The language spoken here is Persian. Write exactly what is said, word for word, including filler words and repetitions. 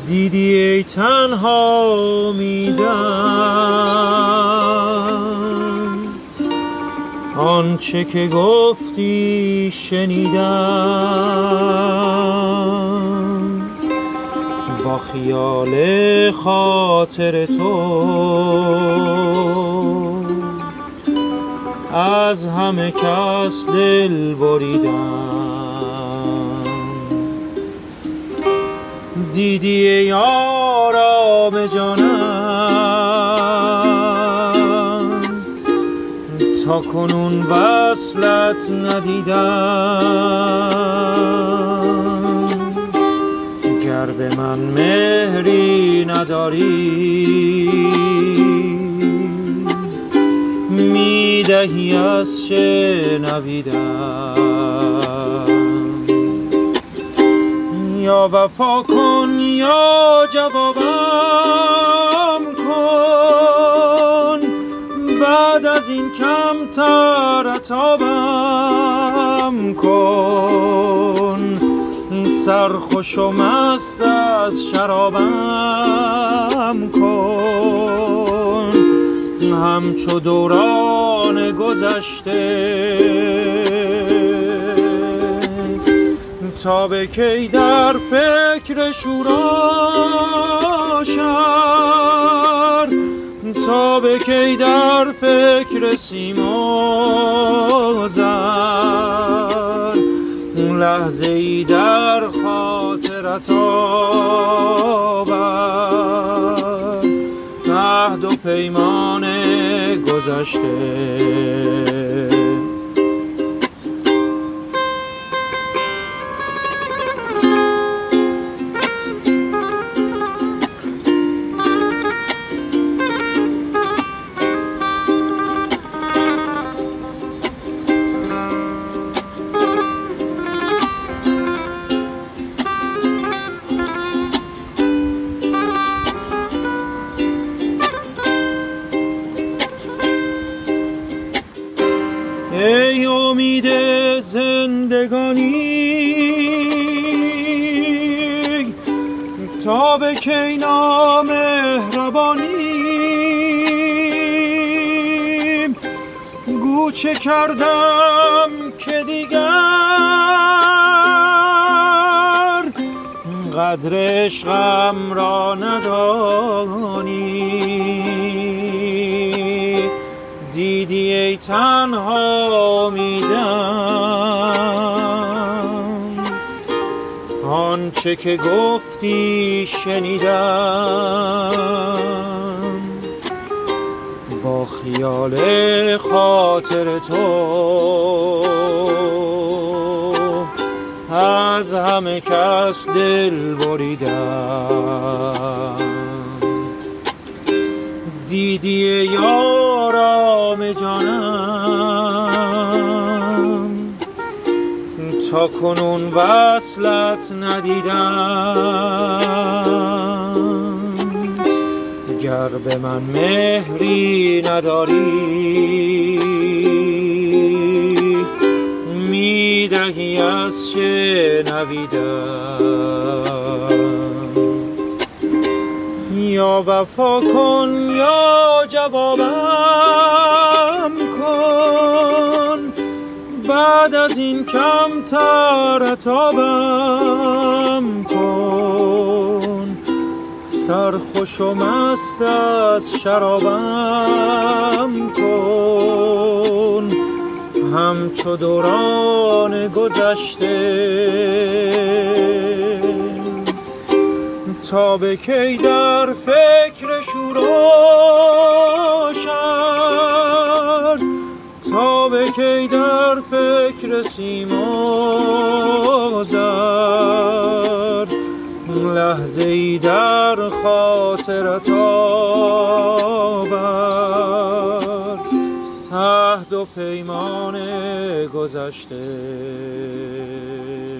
دیدی ای تنها میدم، آنچه که گفتی شنیدم، با خیال خاطر تو از همه کس دل بریدم. دیدی ای آرام جانم، تا کنون وصلت ندیدم. گر به من مهری نداری، میدهی از شنویدم. یا وفا کن یا جوابم کن، بعد از این کمتر عتابم کن. سرخوش و مست از شرابم کن، همچو دوران گذشته. تا به کی در فکر شورا شر، تا به کی در فکر سیما زر. لحظه ای در خاطرت آور، عهد و پیمان گذشته. ای امید زندگانی، تا به کی نامهربانی. گو چه کردم که دیگر قدر عشقم را ندانی. دیدی ای تنها میدم، آنچه که گفتی شنیدم. با خیال خاطر تو از همه کس دل بریدم. دیدی ای آرام جانم، تا کنون وصلت ندیدم. گر به من مهری نداری، میدهی از شنویدم. یا وفا کن یا جوابم کن، بعد از این کمتر عتابم کن. سرخوش و مست از شرابم کن، همچو دوران گذشته. تا به کی در فکر شورا شر، تا به کی در فکر سیما زر. لحظه ای در خاطرت آور، عهد و پیمان گذشته.